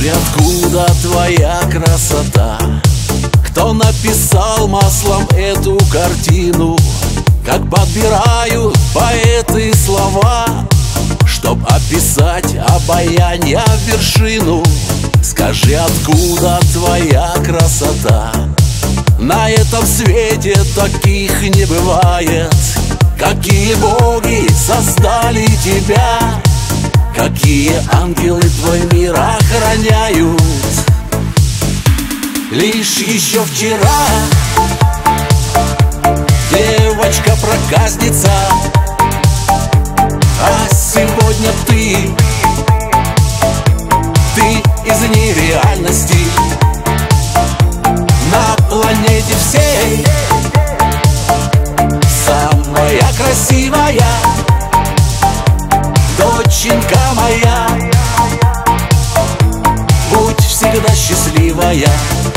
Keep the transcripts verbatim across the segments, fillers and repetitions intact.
Скажи, откуда твоя красота? Кто написал маслом эту картину? Как подбирают поэты слова, чтоб описать обаянья вершину. Скажи, откуда твоя красота? На этом свете таких не бывает. Какие боги создали тебя? Какие ангелы твой мир охраняют? Лишь еще вчера девочка-проказница, а сегодня ты, ты из нереальности. На планете всей самая красивая доченька моя. Будь всегда счастливая.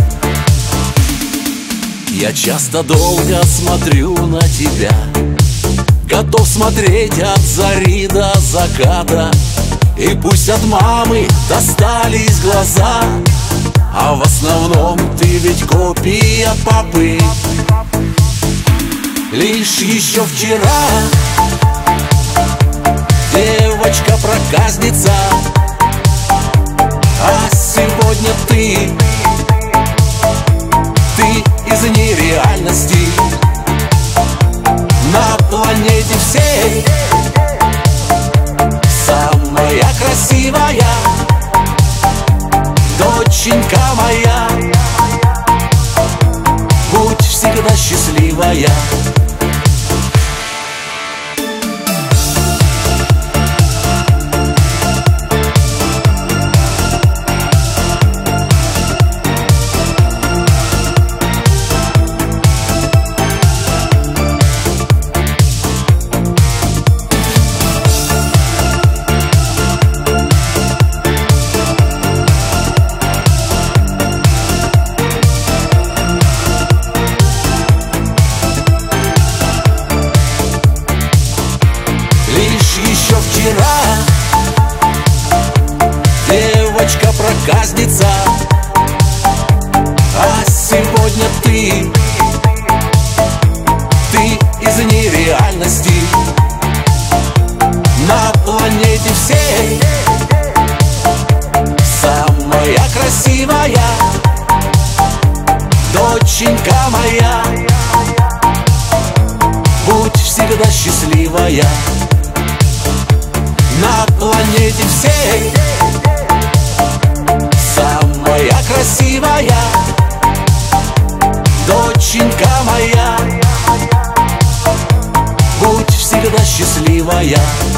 Я часто долго смотрю на тебя, готов смотреть от зари до заката. И пусть от мамы достались глаза, а в основном ты ведь копия папы. Лишь еще вчера девочка-проказница, а сегодня ты, ты из нереальности. На планете всей самая красивая доченька моя. Будь всегда счастливая. Еще вчера девочка-проказница, а сегодня ты, ты из нереальности. На планете всей самая красивая доченька моя. Будь всегда счастливая. На планете всей самая красивая доченька моя. Будь всегда счастливая.